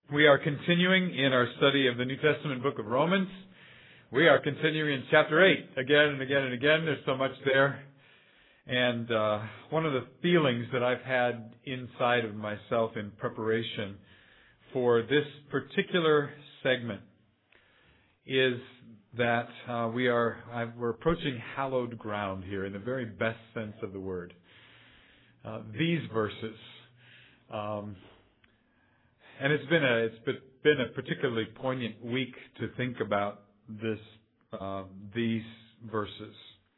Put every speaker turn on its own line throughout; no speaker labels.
We are continuing in our study of the New Testament book of Romans. We are continuing in chapter 8 again and again and again. There's so much there. And one of the feelings that I've had inside of myself in preparation for this particular segment is that we're approaching hallowed ground here in the very best sense of the word. These verses. And it's been a particularly poignant week to think about these verses.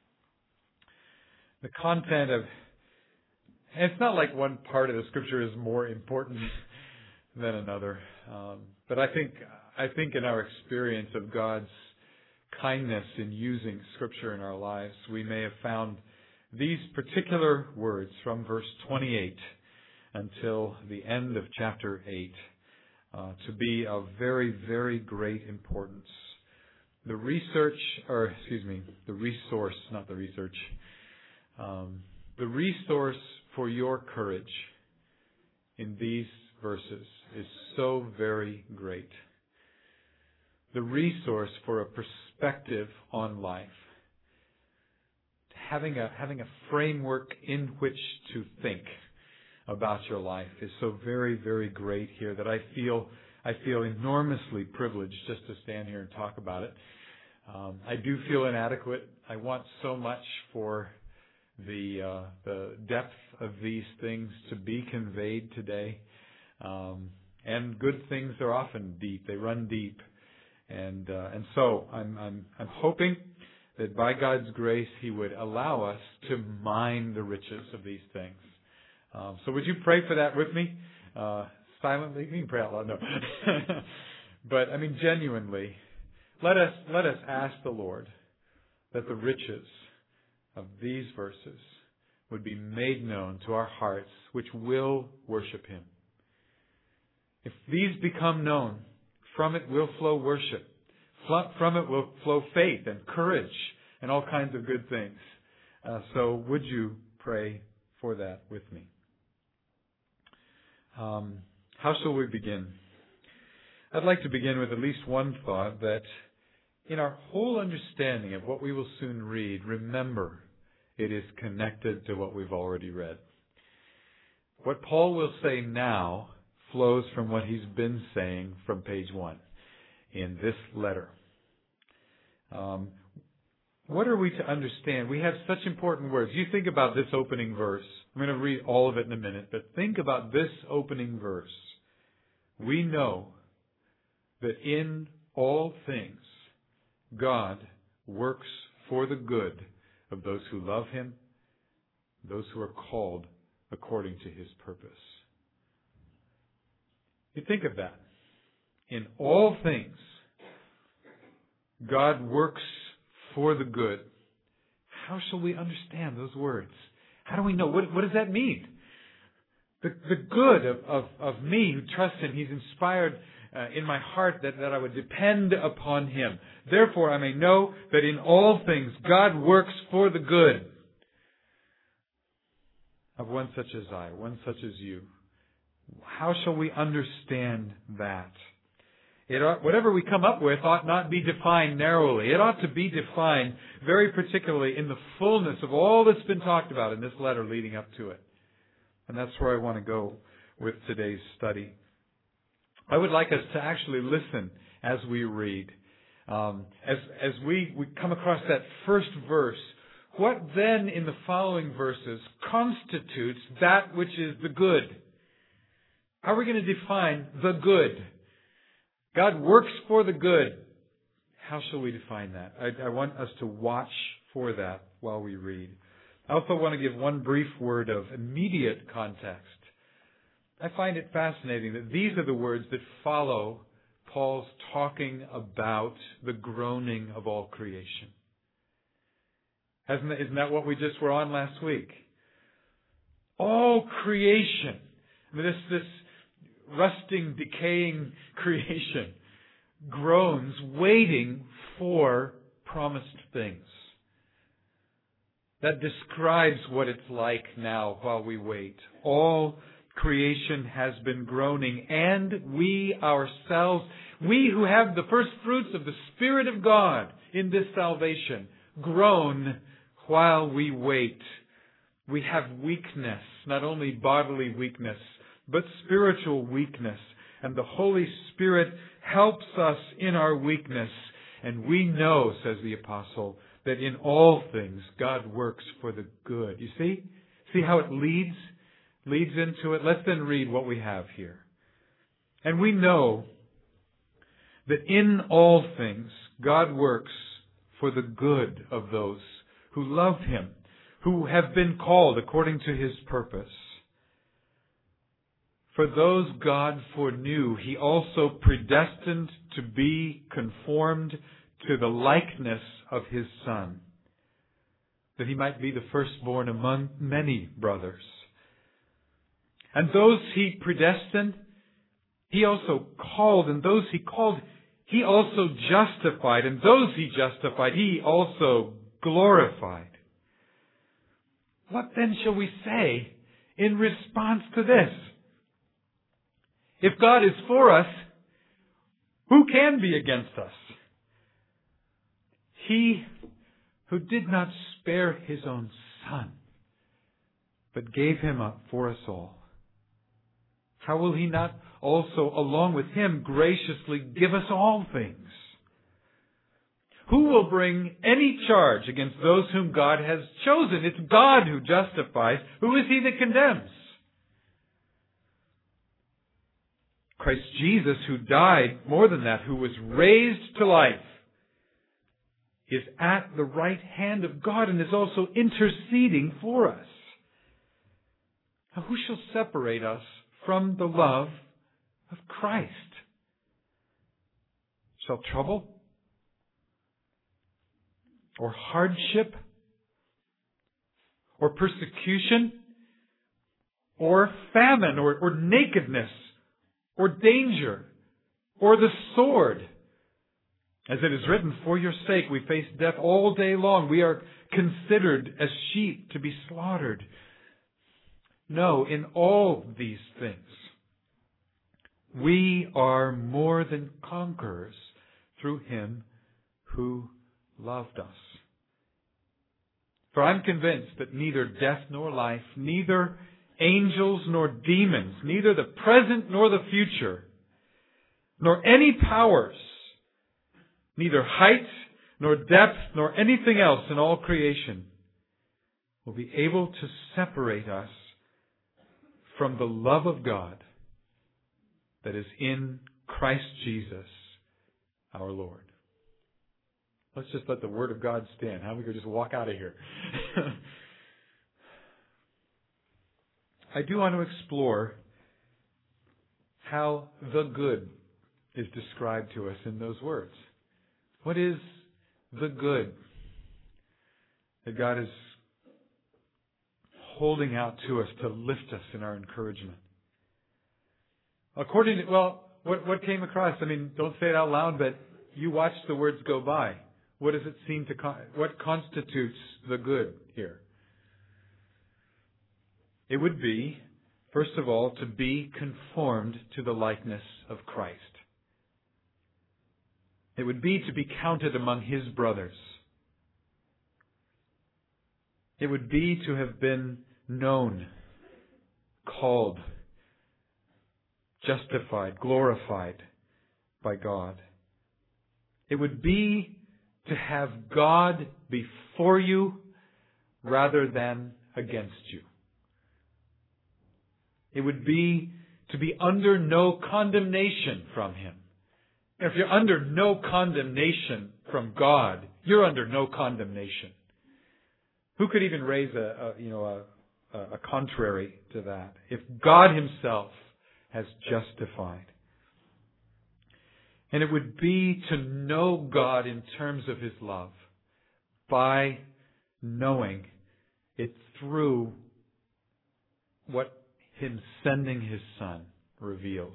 The content of, and it's not like one part of the Scripture is more important than another, but I think in our experience of God's kindness in using Scripture in our lives, we may have found these particular words from verse 28 until the end of chapter 8 to be of very, very great importance. The resource, not the research. The resource for your courage in these verses is so very great. The resource for a perspective on life. Having a framework in which to think about your life is so very, very great here that I feel enormously privileged just to stand here and talk about it. I do feel inadequate. I want so much for the depth of these things to be conveyed today. And good things are often deep. They run deep. And so I'm hoping that by God's grace He would allow us to mine the riches of these things. So would you pray for that with me? Silently? You can pray out loud. No. But, genuinely, let us ask the Lord that the riches of these verses would be made known to our hearts, which will worship Him. If these become known, from it will flow worship. From it will flow faith and courage and all kinds of good things. So would you pray for that with me? How shall we begin? I'd like to begin with at least one thought that in our whole understanding of what we will soon read, remember it is connected to what we've already read. What Paul will say now flows from what he's been saying from page 1 in this letter. What are we to understand? We have such important words. You think about this opening verse. I'm going to read all of it in a minute, but think about this opening verse. We know that in all things God works for the good of those who love Him, those who are called according to His purpose. You think of that. In all things, God works for the good. How shall we understand those words? How do we know? What does that mean? The good of me who trust Him, He's inspired in my heart that I would depend upon Him. Therefore, I may know that in all things God works for the good of one such as I, one such as you. How shall we understand that? Whatever we come up with ought not be defined narrowly. It ought to be defined very particularly in the fullness of all that's been talked about in this letter leading up to it. And that's where I want to go with today's study. I would like us to actually listen as we read. As we come across that first verse, what then in the following verses constitutes that which is the good? How are we going to define the good? God works for the good. How shall we define that? I want us to watch for that while we read. I also want to give one brief word of immediate context. I find it fascinating that these are the words that follow Paul's talking about the groaning of all creation. Isn't that what we just were on last week? All creation. This rusting, decaying creation groans, waiting for promised things. That describes what it's like now while we wait. All creation has been groaning, and we ourselves, we who have the first fruits of the Spirit of God in this salvation, groan while we wait. We have weakness, not only bodily weakness, but spiritual weakness. And the Holy Spirit helps us in our weakness. And we know, says the Apostle, that in all things God works for the good. You see? See how it leads into it? Let's then read what we have here. And we know that in all things God works for the good of those who love Him, who have been called according to His purpose. For those God foreknew, He also predestined to be conformed to the likeness of His Son, that He might be the firstborn among many brothers. And those He predestined, He also called, and those He called, He also justified, and those He justified, He also glorified. What then shall we say in response to this? If God is for us, who can be against us? He who did not spare His own Son, but gave Him up for us all, how will He not also, along with Him, graciously give us all things? Who will bring any charge against those whom God has chosen? It's God who justifies. Who is He that condemns? Christ Jesus, who died, more than that, who was raised to life, is at the right hand of God and is also interceding for us. Now, who shall separate us from the love of Christ? Shall trouble? Or hardship? Or persecution? Or famine? Or nakedness? Or danger? Or the sword? As it is written, for your sake we face death all day long. We are considered as sheep to be slaughtered. No, in all these things, we are more than conquerors through Him who loved us. For I'm convinced that neither death nor life, neither angels nor demons, neither the present nor the future, nor any powers, neither height nor depth nor anything else in all creation will be able to separate us from the love of God that is in Christ Jesus our Lord. Let's just let the Word of God stand. How we could just walk out of here. I do want to explore how the good is described to us in those words. What is the good that God is holding out to us to lift us in our encouragement? According to, what came across? I mean, don't say it out loud, but you watch the words go by. What does it seem to, what constitutes the good here? It would be, first of all, to be conformed to the likeness of Christ. It would be to be counted among His brothers. It would be to have been known, called, justified, glorified by God. It would be to have God before you rather than against you. It would be to be under no condemnation from Him. If you're under no condemnation from God, you're under no condemnation. Who could even raise a contrary to that? If God Himself has justified. And it would be to know God in terms of His love by knowing it through what Him sending His Son reveals.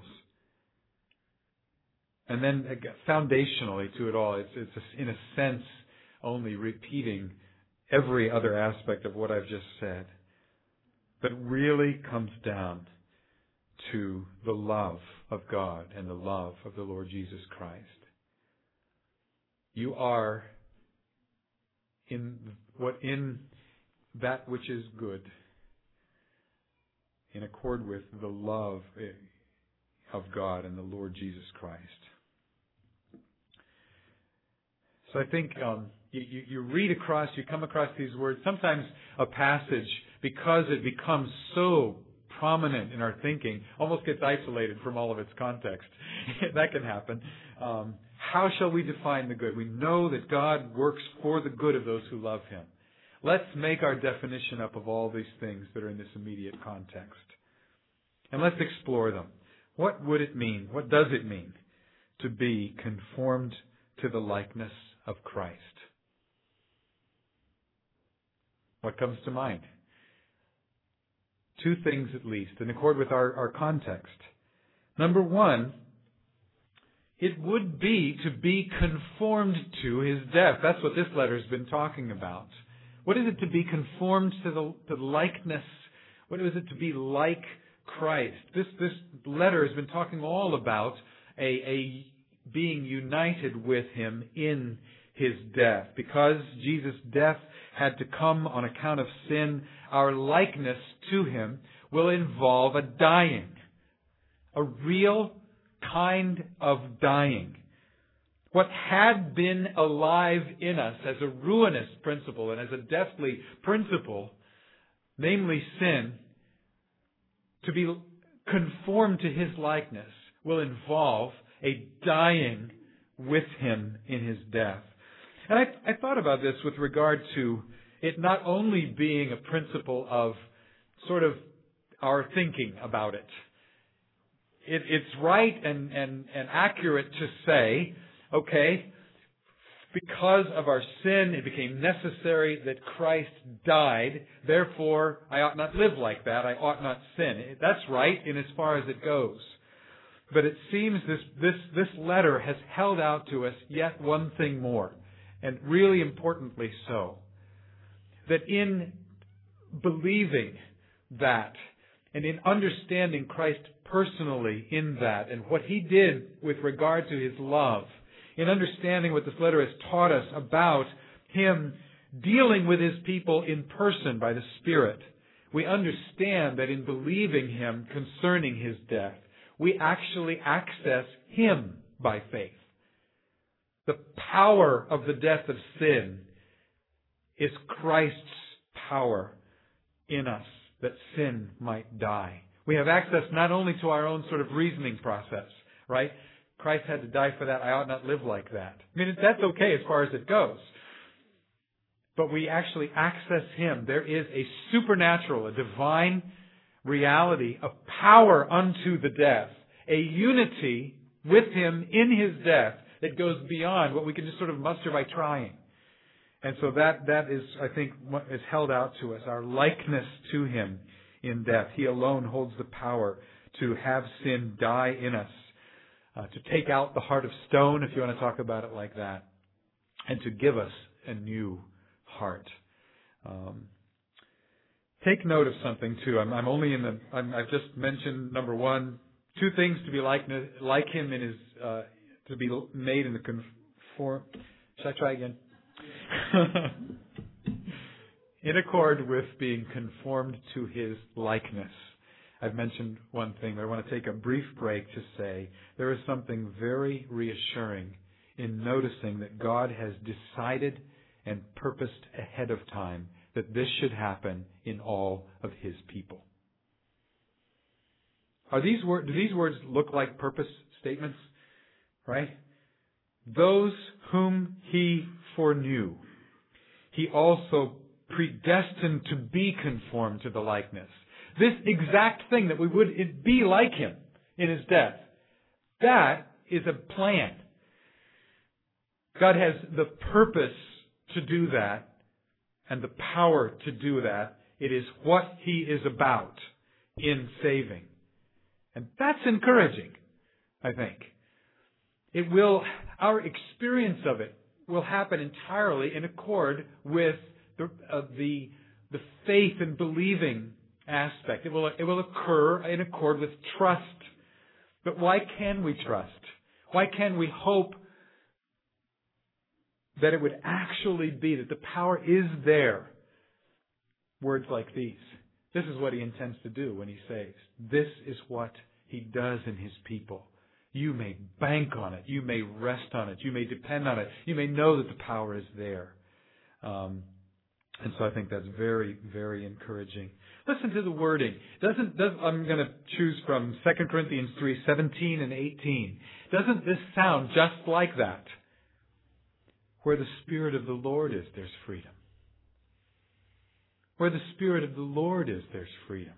And then foundationally to it all, it's in a sense only repeating every other aspect of what I've just said. But really comes down to the love of God and the love of the Lord Jesus Christ. You are in that which is good, in accord with the love of God and the Lord Jesus Christ. So I think you come across these words. Sometimes a passage, because it becomes so prominent in our thinking, almost gets isolated from all of its context. That can happen. How shall we define the good? We know that God works for the good of those who love Him. Let's make our definition up of all these things that are in this immediate context. And let's explore them. What would it mean? What does it mean to be conformed to the likeness of Christ? What comes to mind? Two things at least, in accord with our context. Number one, it would be to be conformed to His death. That's what this letter has been talking about. What is it to be conformed to the likeness? What is it to be like Christ? This letter has been talking all about a being united with Him in His death. Because Jesus' death had to come on account of sin, our likeness to Him will involve a dying. A real kind of dying. What had been alive in us as a ruinous principle and as a deathly principle, namely sin, to be conformed to His likeness will involve a dying with Him in His death. And I thought about this with regard to it not only being a principle of sort of our thinking about it. It's right and accurate to say, okay, because of our sin, it became necessary that Christ died. Therefore, I ought not live like that. I ought not sin. That's right in as far as it goes. But it seems this letter has held out to us yet one thing more, and really importantly so, that in believing that and in understanding Christ personally in that and what He did with regard to His love, in understanding what this letter has taught us about Him dealing with His people in person by the Spirit, we understand that in believing Him concerning His death, we actually access Him by faith. The power of the death of sin is Christ's power in us that sin might die. We have access not only to our own sort of reasoning process, right? Christ had to die for that. I ought not live like that. I mean, that's okay as far as it goes. But we actually access Him. There is a supernatural, a divine reality of power unto the death, a unity with Him in His death that goes beyond what we can just sort of muster by trying. And so that is, I think, what is held out to us, our likeness to Him in death. He alone holds the power to have sin die in us, to take out the heart of stone, if you want to talk about it like that, and to give us a new heart. Take note of something too. I've just mentioned number one, two things to be like Him in His, to be made in the conform. Should I try again? In accord with being conformed to His likeness. I've mentioned one thing, but I want to take a brief break to say there is something very reassuring in noticing that God has decided and purposed ahead of time that this should happen in all of His people. Do these words look like purpose statements? Right? Those whom He foreknew, He also predestined to be conformed to the likeness. This exact thing that we would be like Him in His death, that is a plan. God has the purpose to do that and the power to do that. It is what He is about in saving. And that's encouraging, I think. Our experience of it will happen entirely in accord with the faith and believing aspect. It will occur in accord with trust. But why can we trust? Why can we hope that it would actually be, that the power is there? Words like these. This is what He intends to do when He saves. This is what He does in His people. You may bank on it. You may rest on it. You may depend on it. You may know that the power is there. And so I think that's very, very encouraging. Listen to the wording. I'm going to choose from 2 Corinthians 3:17 and 18. Doesn't this sound just like that? Where the Spirit of the Lord is, there's freedom. Where the Spirit of the Lord is, there's freedom.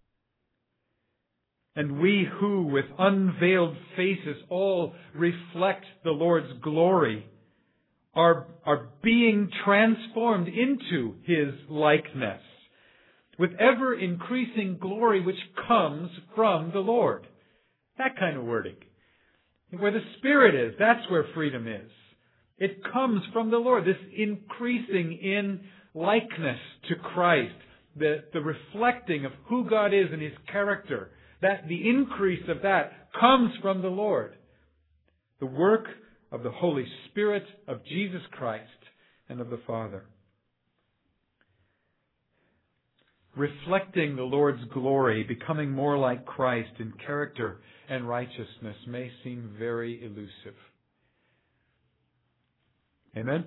And we who with unveiled faces all reflect the Lord's glory are being transformed into His likeness with ever increasing glory which comes from the Lord. That kind of wording. Where the Spirit is, that's where freedom is. It comes from the Lord. This increasing in likeness to Christ, the reflecting of who God is and His character, that the increase of that comes from the Lord. The work of the Holy Spirit, of Jesus Christ, and of the Father. Reflecting the Lord's glory, becoming more like Christ in character and righteousness may seem very elusive. Amen?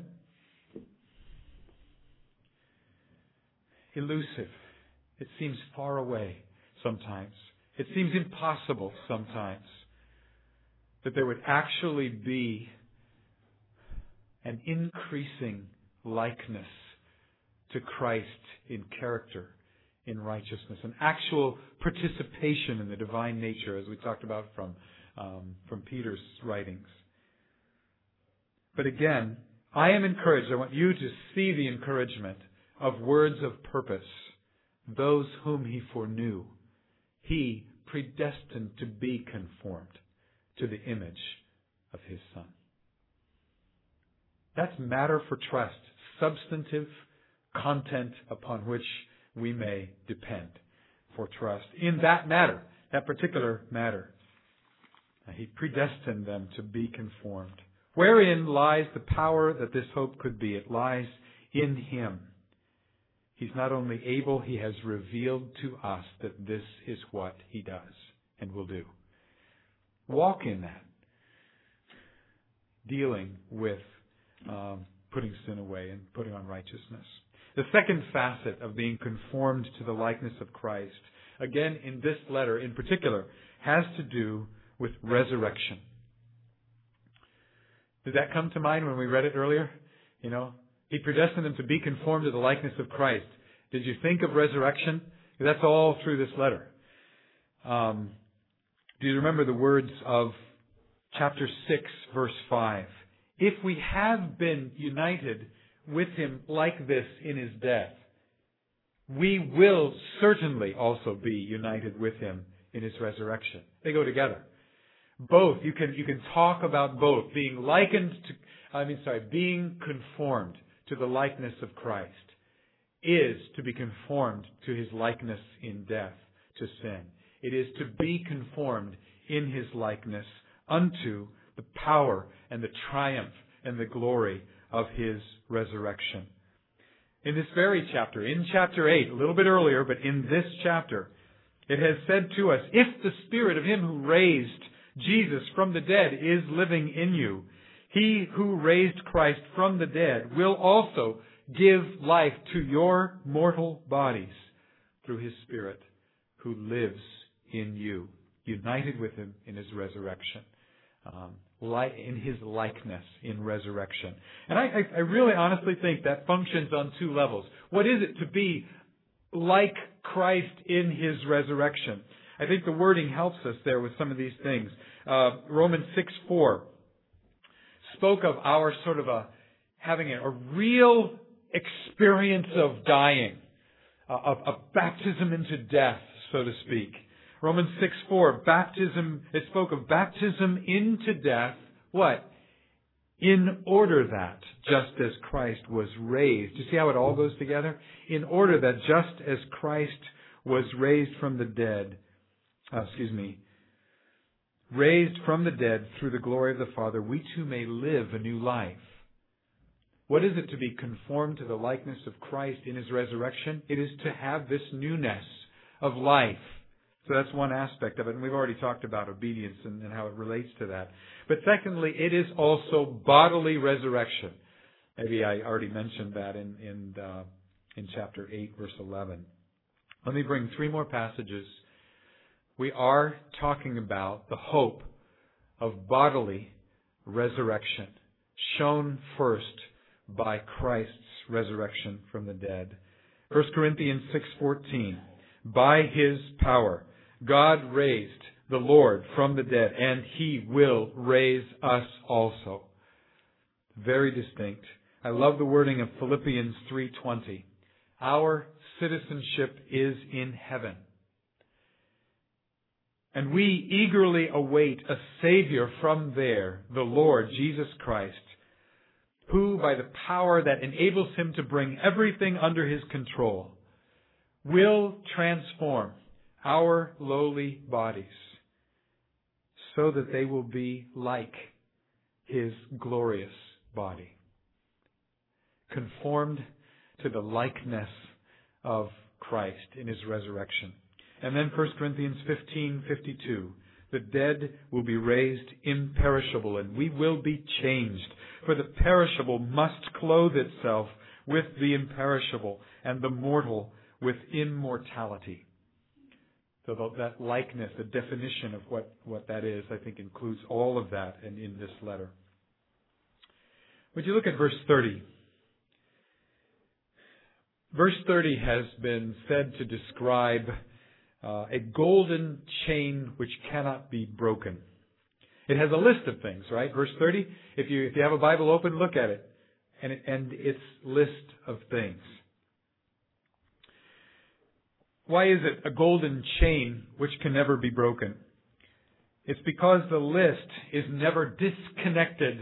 Elusive. It seems far away sometimes. It seems impossible sometimes that there would actually be an increasing likeness to Christ in character, in righteousness, an actual participation in the divine nature, as we talked about from Peter's writings. But again, I am encouraged. I want you to see the encouragement of words of purpose. Those whom He foreknew, He predestined to be conformed to the image of His Son. That's matter for trust, substantive content upon which we may depend for trust. In that matter, that particular matter, He predestined them to be conformed. Wherein lies the power that this hope could be? It lies in Him. He's not only able, He has revealed to us that this is what He does and will do. Walk in that. Dealing with putting sin away and putting on righteousness. The second facet of being conformed to the likeness of Christ, again in this letter in particular, has to do with resurrection. Did that come to mind when we read it earlier? He predestined them to be conformed to the likeness of Christ. Did you think of resurrection? That's all through this letter. Do you remember the words of chapter 6, verse 5? If we have been united with Him like this in His death, we will certainly also be united with Him in His resurrection. They go together. Both. You can talk about both. Being conformed to the likeness of Christ is to be conformed to His likeness in death to sin. It is to be conformed in His likeness unto the power and the triumph and the glory of His resurrection. In this very chapter, in chapter 8, a little bit earlier, but in this chapter, it has said to us, if the Spirit of Him who raised Jesus from the dead is living in you, He who raised Christ from the dead will also give life to your mortal bodies through His Spirit who lives in you, united with Him in His resurrection, in His likeness in resurrection. And I really honestly think that functions on two levels. What is it to be like Christ in His resurrection? I think the wording helps us there with some of these things. Romans 6:4 spoke of our sort of having a real experience of dying, a baptism into death, so to speak. Romans 6:4, baptism, it spoke of baptism into death. What? In order that, just as Christ was raised. You see how it all goes together? In order that just as Christ was raised from the dead, raised from the dead through the glory of the Father, we too may live a new life. What is it to be conformed to the likeness of Christ in His resurrection? It is to have this newness of life. So that's one aspect of it, and we've already talked about obedience and how it relates to that. But secondly, it is also bodily resurrection. Maybe I already mentioned that in chapter 8, verse 11. Let me bring three more passages. We are talking about the hope of bodily resurrection, shown first by Christ's resurrection from the dead. 1 Corinthians 6:14. By His power, God raised the Lord from the dead, and He will raise us also. Very distinct. I love the wording of Philippians 3:20. Our citizenship is in heaven. And we eagerly await a Savior from there, the Lord Jesus Christ, who, by the power that enables Him to bring everything under His control, will transform our lowly bodies so that they will be like His glorious body, conformed to the likeness of Christ in His resurrection. And then 1 Corinthians 15:52, the dead will be raised imperishable, and we will be changed. For the perishable must clothe itself with the imperishable, and the mortal with immortality. So that likeness, the definition of what that is, I think includes all of that in this letter. Would you look at verse 30? Verse 30 has been said to describe a golden chain which cannot be broken. It has a list of things, right? Verse 30, if you have a Bible open, look at it. And its list of things. Why is it a golden chain which can never be broken? It's because the list is never disconnected.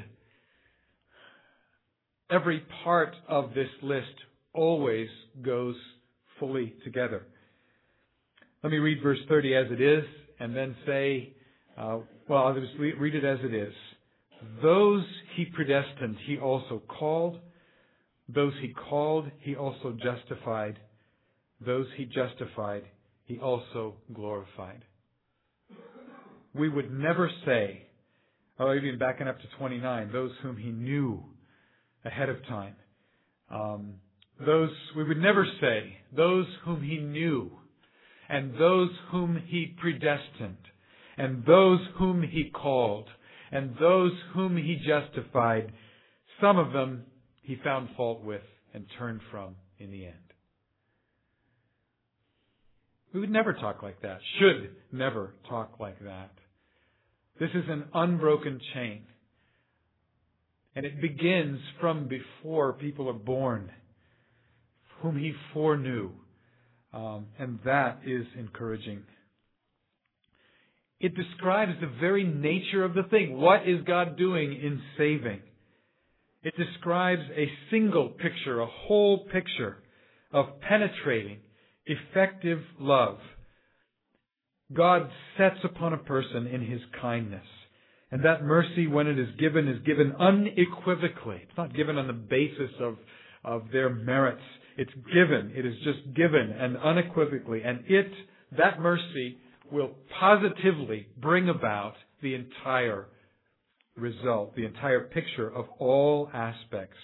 Every part of this list always goes fully together. Let me read verse 30 as it is, and then say, I'll just read it as it is. Those He predestined, He also called. Those He called, He also justified. Those He justified, He also glorified. We would never say, even backing up to 29, those whom He knew ahead of time. We would never say, those whom He knew, and those whom He predestined, and those whom He called, and those whom He justified. Some of them He found fault with and turned from in the end. We would never talk like that, should never talk like that. This is an unbroken chain. And it begins from before people are born, whom He foreknew. And that is encouraging. It describes the very nature of the thing. What is God doing in saving? It describes a single picture, a whole picture of penetrating, effective love. God sets upon a person in His kindness. And that mercy, when it is given unequivocally. It's not given on the basis of their merits. It's given. It is just given and unequivocally. And that mercy will positively bring about the entire result, the entire picture of all aspects.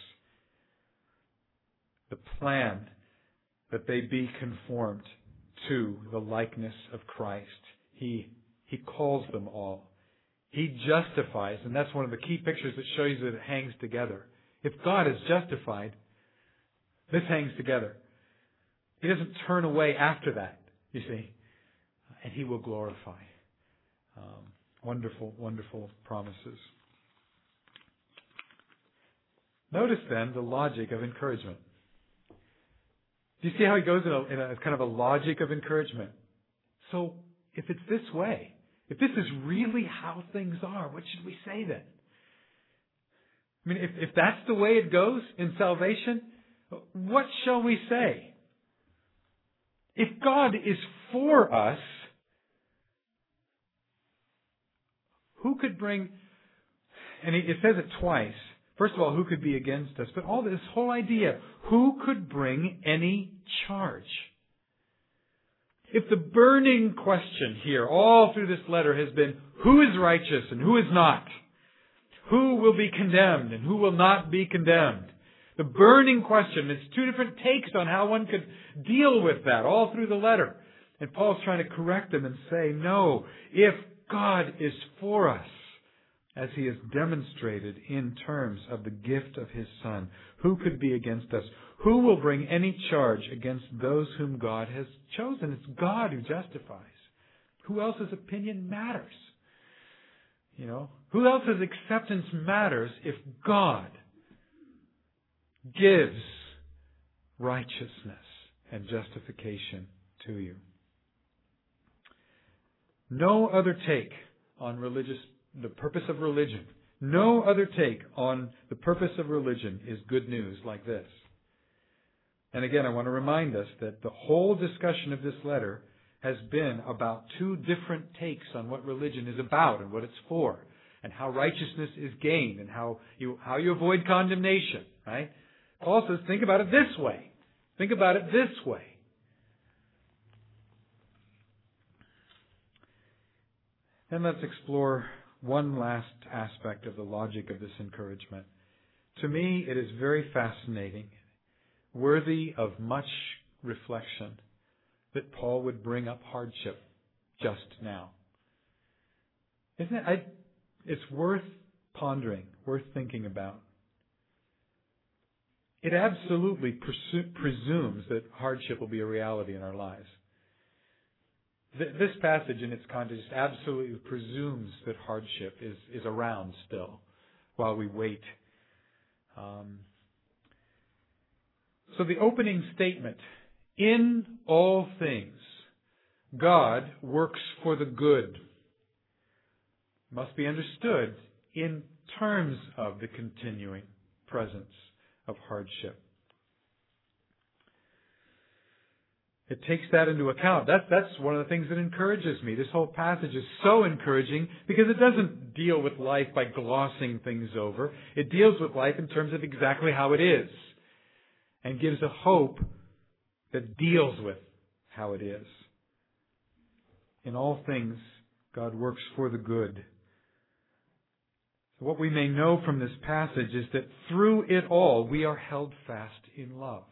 The plan that they be conformed to the likeness of Christ. He calls them all. He justifies, and that's one of the key pictures that shows you that it hangs together. If God is justified, this hangs together. He doesn't turn away after that, you see. And He will glorify. Wonderful, wonderful promises. Notice then the logic of encouragement. Do you see how he goes in a kind of a logic of encouragement? So, if it's this way, if this is really how things are, what should we say then? I mean, if that's the way it goes in salvation, what shall we say? If God is for us, who could bring, and it says it twice. First of all, who could be against us? But all this whole idea, who could bring any charge? If the burning question here all through this letter has been, who is righteous and who is not? Who will be condemned and who will not be condemned? The burning question, it's two different takes on how one could deal with that all through the letter. And Paul's trying to correct them and say, no, if God is for us, as He has demonstrated in terms of the gift of His Son, who could be against us? Who will bring any charge against those whom God has chosen? It's God who justifies. Who else's opinion matters? Who else's acceptance matters if God gives righteousness and justification to you? No other take on the purpose of religion. No other take on the purpose of religion is good news like this. And again, I want to remind us that the whole discussion of this letter has been about two different takes on what religion is about and what it's for, and how righteousness is gained, and how you avoid condemnation, right? Paul says, think about it this way. Think about it this way. Then let's explore one last aspect of the logic of this encouragement. To me, it is very fascinating, worthy of much reflection, that Paul would bring up hardship just now. Isn't it? It's worth pondering, worth thinking about. It absolutely presumes that hardship will be a reality in our lives. This passage in its context absolutely presumes that hardship is around still while we wait. So the opening statement, in all things, God works for the good, must be understood in terms of the continuing presence of hardship. It takes that into account. That's one of the things that encourages me. This whole passage is so encouraging because it doesn't deal with life by glossing things over. It deals with life in terms of exactly how it is and gives a hope that deals with how it is. In all things, God works for the good. So what we may know from this passage is that through it all, we are held fast in love.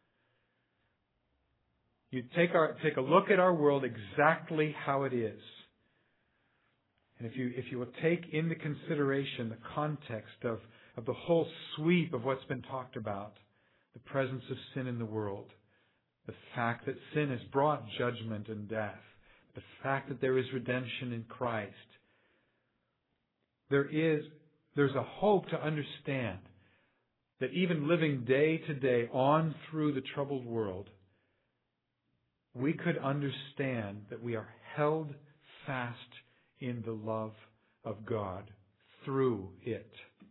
You take a look at our world exactly how it is. And if you will take into consideration the context of the whole sweep of what's been talked about, the presence of sin in the world, the fact that sin has brought judgment and death, the fact that there is redemption in Christ, there's a hope to understand that even living day to day on through the troubled world, we could understand that we are held fast in the love of God through it.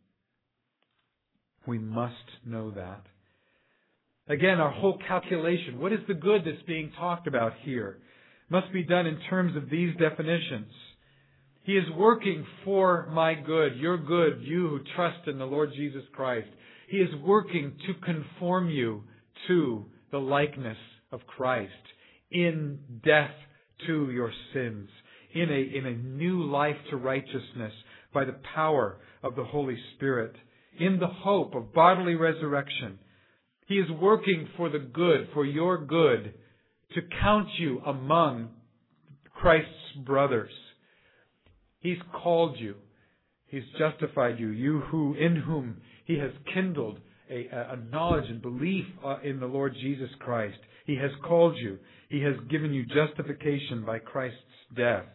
We must know that. Again, our whole calculation, what is the good that's being talked about here, must be done in terms of these definitions. He is working for my good, your good, you who trust in the Lord Jesus Christ. He is working to conform you to the likeness of Christ in death to your sins, in a new life to righteousness by the power of the Holy Spirit, in the hope of bodily resurrection. He is working for the good, for your good, to count you among Christ's brothers. He's called you. He's justified you. In whom He has kindled a knowledge and belief in the Lord Jesus Christ. He has called you. He has given you justification by Christ's death.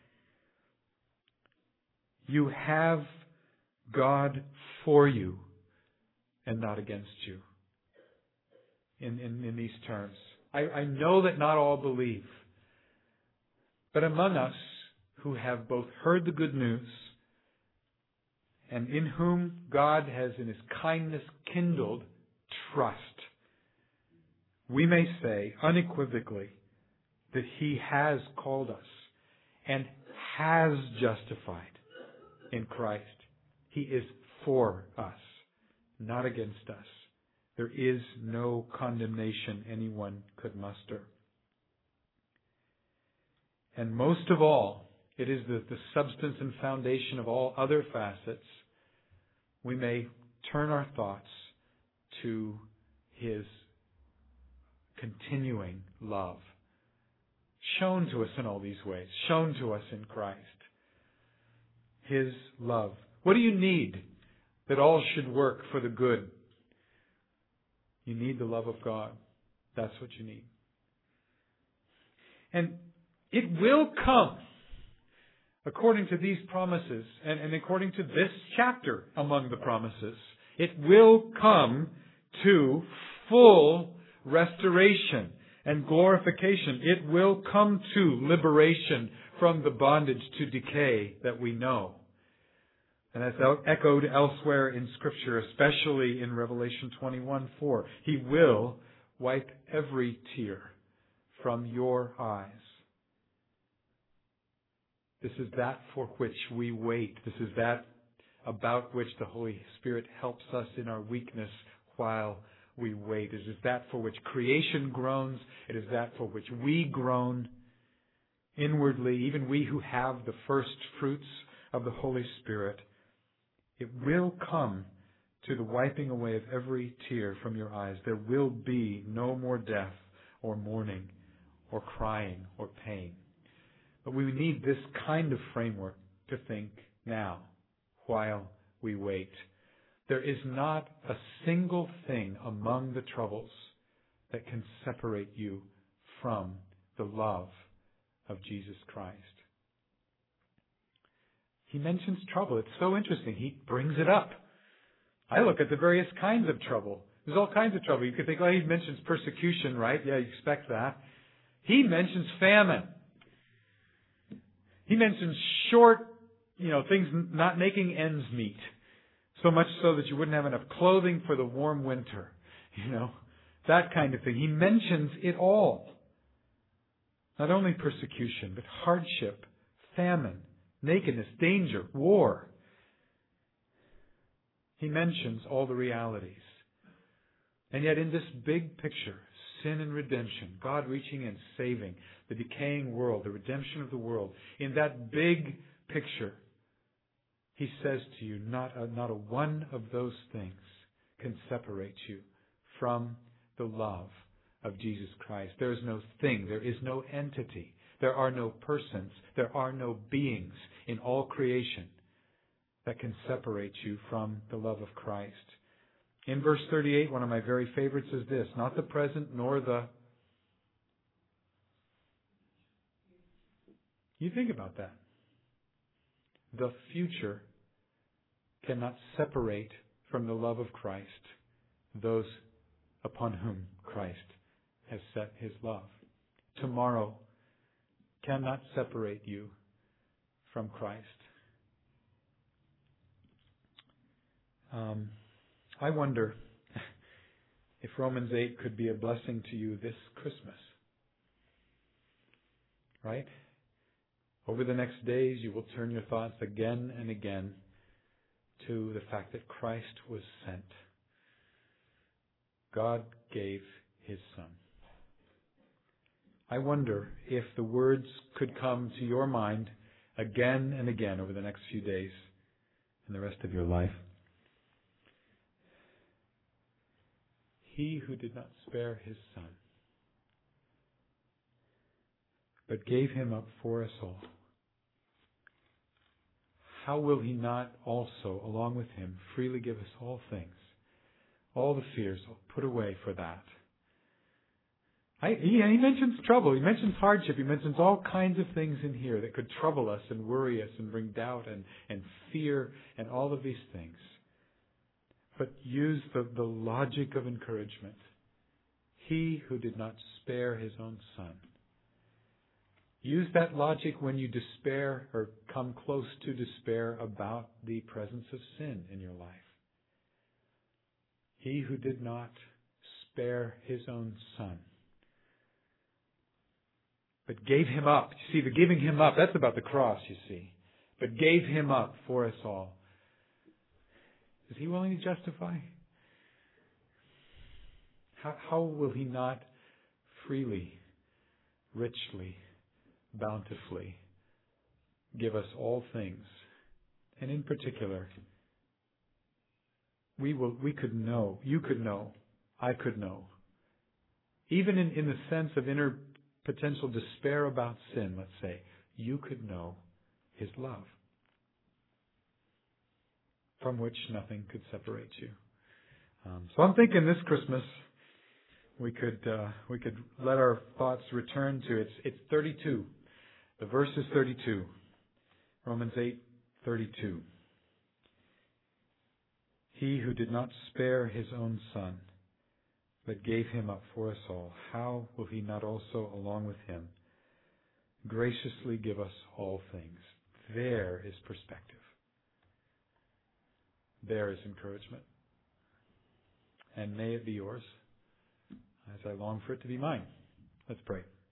You have God for you and not against you. In these terms. I know that not all believe. But among us who have both heard the good news and in whom God has in His kindness kindled trust, we may say unequivocally that He has called us and has justified in Christ. He is for us, not against us. There is no condemnation anyone could muster. And most of all, it is the substance and foundation of all other facets. We may turn our thoughts to His continuing love, shown to us in all these ways, shown to us in Christ. His love. What do you need that all should work for the good? You need the love of God. That's what you need. And it will come, according to these promises, and according to this chapter among the promises, it will come to full restoration and glorification. It will come to liberation from the bondage to decay that we know. And that's echoed elsewhere in Scripture, especially in Revelation 21:4. He will wipe every tear from your eyes. This is that for which we wait. This is that about which the Holy Spirit helps us in our weakness while we wait. It is that for which creation groans. It is that for which we groan inwardly, even we who have the first fruits of the Holy Spirit. It will come to the wiping away of every tear from your eyes. There will be no more death or mourning or crying or pain. But we need this kind of framework to think now while we wait. There is not a single thing among the troubles that can separate you from the love of Jesus Christ. He mentions trouble. It's so interesting. He brings it up. I look at the various kinds of trouble. There's all kinds of trouble. You could think, he mentions persecution, right? Yeah, you expect that. He mentions famine. He mentions things not making ends meet. So much so that you wouldn't have enough clothing for the warm winter. That kind of thing. He mentions it all. Not only persecution, but hardship, famine, nakedness, danger, war. He mentions all the realities. And yet in this big picture, sin and redemption, God reaching and saving the decaying world, the redemption of the world, in that big picture, He says to you, not a one of those things can separate you from the love of Jesus Christ. There is no thing, there is no entity, there are no persons, there are no beings in all creation that can separate you from the love of Christ. In verse 38, one of my very favorites is this: not the present nor the... You think about that. The future cannot separate from the love of Christ those upon whom Christ has set His love. Tomorrow cannot separate you from Christ. I wonder if Romans 8 could be a blessing to you this Christmas. Right? Over the next days, you will turn your thoughts again and again to the fact that Christ was sent. God gave His Son. I wonder if the words could come to your mind again and again over the next few days and the rest of your life. He who did not spare His Son, but gave Him up for us all, how will He not also, along with Him, freely give us all things? All the fears put away for that. He mentions trouble. He mentions hardship. He mentions all kinds of things in here that could trouble us and worry us and bring doubt and fear and all of these things. But use the logic of encouragement. He who did not spare His own Son. Use that logic when you despair or come close to despair about the presence of sin in your life. He who did not spare His own Son. but gave him up. You see, the giving him up, that's about the cross, you see. But gave him up for us all. Is he willing to justify? How will he not freely, richly, bountifully give us all things? And in particular, we could know, you could know, I could know. Even in the sense of inner potential despair about sin, let's say, you could know His love, from which nothing could separate you. So I'm thinking this Christmas we could let our thoughts return to it's 32. The verse is 32. Romans 8:32. He who did not spare his own son, but gave him up for us all, how will he not also, along with him, graciously give us all things? There is perspective. There is encouragement. And may it be yours, as I long for it to be mine. Let's pray.